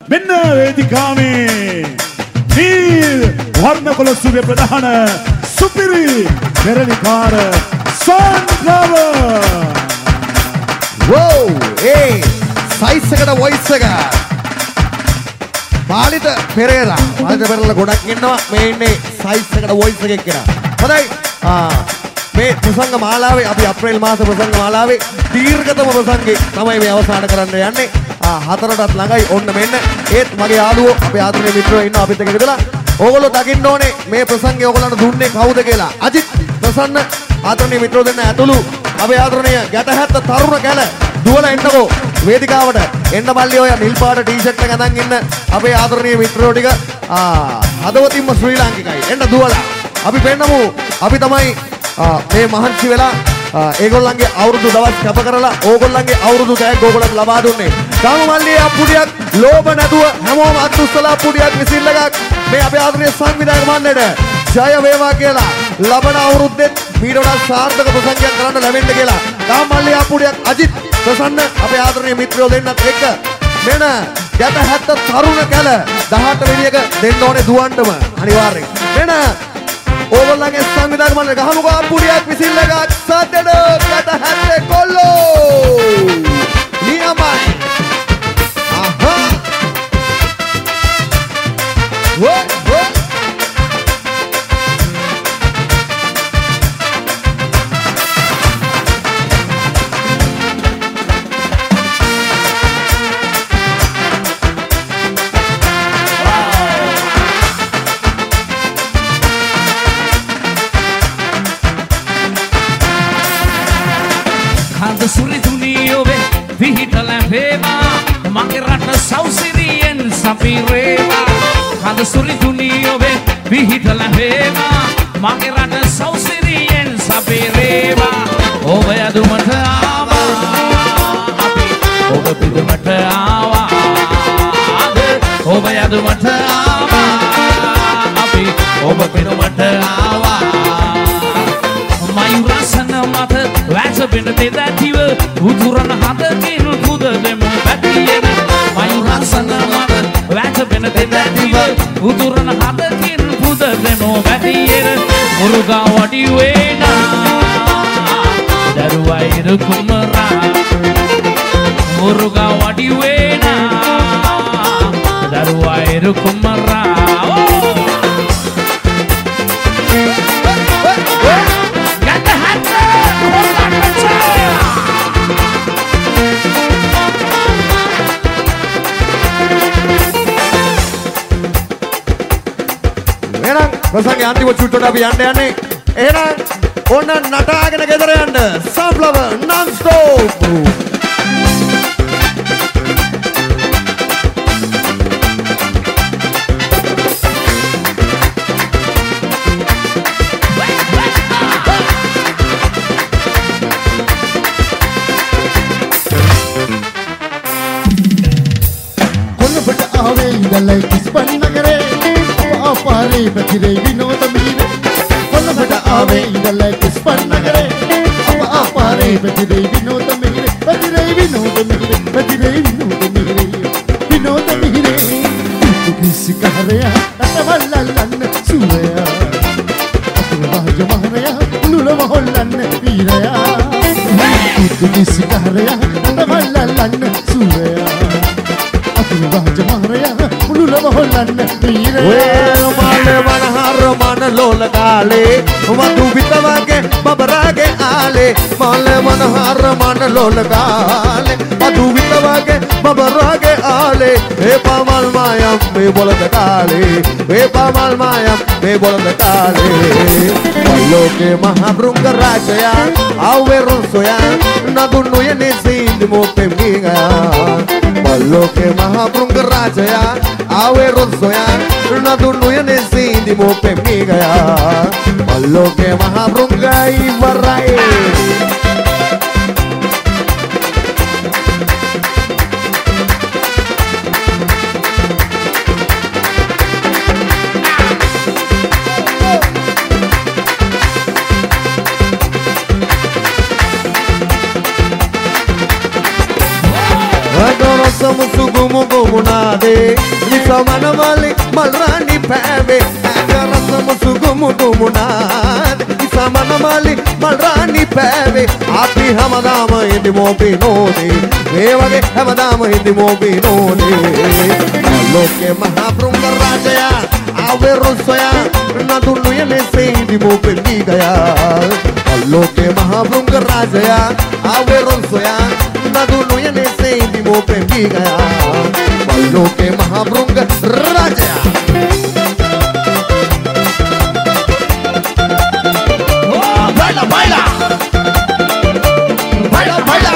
මෙන්න වේදිකාවේ නීල් වර්ණකොළ සුවේ ප්‍රධාන සුපිරි පෙරලිකාර සන්ෆ්ලවර්. වෝ ඒ සයිස් එකට වොයිස් එක. පාලිත පෙරේරා. පාලිත පෙරේරා ගොඩක් ඉන්නවා. මේ ඉන්නේ සයිස් එකට වොයිස් එකක් කෙනා. හොඳයි. මේ ප්‍රසංග මාලාවේ අපි අප්‍රේල් මාස ප්‍රසංග මාලාවේ දීර්ඝතම ප්‍රසංගේ තමයි මේ අවසන් කරන්න යන්නේ. හතරටත් ළඟයි ඔන්න මෙන්න. ඒත් මගේ යාළුවෝ අපේ ආදරණීය මිත්‍රයෝ ඉන්නවා අපිත් එක්ක ඉඳලා. ඕගොල්ලෝ දකින්න ඕනේ මේ ප්‍රසංගේ ඕගොල්ලන්ට දුන්නේ කවුද කියලා. අජිත් ප්‍රසන්න ආදරණීය මිත්‍රයෝ දෙන්න ඇතුළු අපේ ආදරණීය ගැටහැත්ත තරුණ කැල දුවලා එන්නකෝ වේදිකාවට. එන්න මල්ලි ඔය නිල් පාට ටී-ෂර්ට් එක අඳන් ඉන්න අපේ ආදරණීය මිත්‍රයෝ ටික හදවතින්ම ශ්‍රී ලාංකිකයි. එන්න දුවලා. අපි පෙන්නමු අපි තමයි මේ මහන්සි වෙලා ඒගොල්ලන්ගේ අවුරුදු දවස් කැප කරලා ඕගොල්ලන්ගේ අවුරුදු තෑග්ග ඕගොල්ලන්ට ලබා දුන්නේ. ගාම මල්ලියේ අප්පුඩියක් ලෝභ නැතුව හැමෝම අත්උස්සලා අප්පුඩියක් විසිල් එකක් මේ අපේ ආදරණීය සංවිධායක මණ්ඩලයට ජය වේවා කියලා ලබන අවුරුද්දෙත් මීට වඩා සාර්ථක ප්‍රසංගයක් කරන්න ලැබෙන්න කියලා. ගාම මල්ලියේ අප්පුඩියක් අජිත් ප්‍රසන්න අපේ ආදරණීය මිත්‍රයෝ දෙන්නත් එක්ක මෙන්න ගැට 70 තරුණ කැල 18 වෙනි එක දෙන්න ඕනේ දුවන්නම අනිවාර්යෙන්. මෙන්න ඕගොල්ලන්ගේ සංවිධායක මණ්ඩලය ගහමුකෝ අප්පුඩියක් විසිල් එකක් සද්දෙඩ ගැට 70 කොල්ලෝ නියමයි. ආහා වෝ Hada suri dunia be bihitala hema mage rata sausiriyen sabireva oba yadumata awa api oba bidumata awa oba yadumata awa api oba bidumata awa mayurasana mata vasa bindate dativa udurana hadakin kudademu batiyena mayurasana mata vasa bindate dativa udurana hadakin kudademu batiyena muruga wadi wena daruwairu kumara muruga wadi wena daruwairu kumara ප්‍රසංගේ අන්තිම චුට්ටට අපි යන්න යන්නේ. එහෙනම් ඕන්න නටාගෙන ගෙදර යන්න. Sunflower non-stop. කොළඹට ආවේ ඉඳලා කිස්පන් නගරේ පාරේ පැතිරේ විනෝද මීනේ කොළඹට ආවේ ඉඳලා කිස්පන් නගරේ අප පාරේ පැතිරේ විනෝද මීනේ පැතිරේ විනෝද මීනේ පැතිරේ විනෝද මීනේ විනෝද මීනේ කිසි කහරයා රටවල්ලන්න සූරයා අතුවාජ මහරයා නුලව හොල්ලන්න පීරයා කිසි කහරයා රටවල්ලන්න සූරයා අතුවාජ මහරයා නුලව හොල්ලන්න පීරයා මනහර මන ලෝල කාලේ වඳු විතවගේ බබරාගේ ආලේ මල මනහර මන ලෝල කාලේ වඳු විතවගේ බබරාගේ ආලේ ඒ පමල් මායම් මේ බොලද කාලේ ඒ පමල් මායම් මේ බොලද කාලේ වල්ලෝකේ මහ බෘංග රාජයා ආවෙරුන් සොයා නදුන්නු යනේ සීඳ මොපෙ මීගා වල්ලෝකේ මහ බෘංග රාජයා ආවෙරුන් සොයා නදුන්නු යනේ සීඳ මොපෙ මීගා වල්ලෝකේ මහ බෘංගයි වරයි Musugu mugu munada වදේ ඉසමනවලි මල්රානි පෑවේ ඇගරසම සුගුමුදු මුණාද ඉසමනවලි මල්රානි පෑවේ අපි හැමදාම හිටිමෝ පිනෝනේ මේ වගේ හැමදාම හිටිමෝ පිනෝනේ ලෝකේ මහා බෘංග රාජයා ආවේ රොසයා නදුන්නු යනේ හිටිමෝ පෙළී ගයා ලෝකේ මහා බෘංග රාජයා ආවේ රොසයා නදුන්නු යනේ හිටිමෝ පෙළී ගයා लोके महाभृंग राजा baila baila baila baila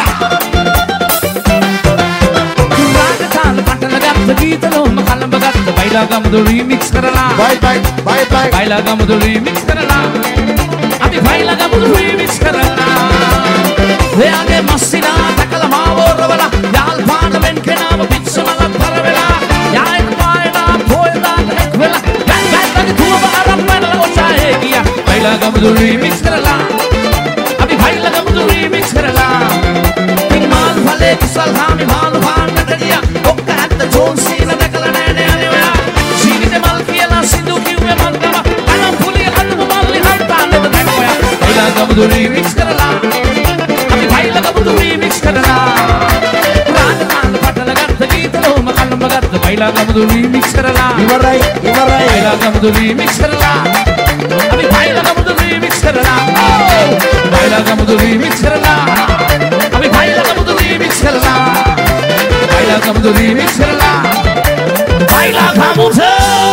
raagataan patala gatta geetalo makalam bagatta baila gamudu remix karala bye bye bye bye baila gamudu remix karala adi baila gamudu remix karala leage masina takala mavorwala yal paanamen kenama pitsamala paravela yaik paena poeda ekvela gatta tuwa aramana ochahe kiya baila gamudu remix karala adi baila gamudu remix karala tinmal phale kisal hami malu bhanna diya okka hatta jonsina dakala nene aniya sinite mal kiyala sindu kiwwe mantama anam puli annu malli hatta ned dakoya baila gamudu remix karala adi baila gamudu remix karala raagataan patala gatta geetalo makalam bagatta baila gamudu remix karala iwarai baila gamudu remix karala adi baila gamudu remix karala baila gamudu remix karala adi baila gamudu remix karala baila gamudu remix karala baila gamudu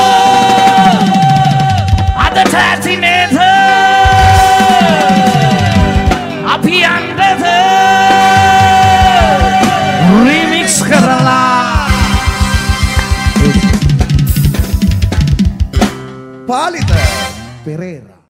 ada tatinetha abhi andetha remix karala Palita Pereira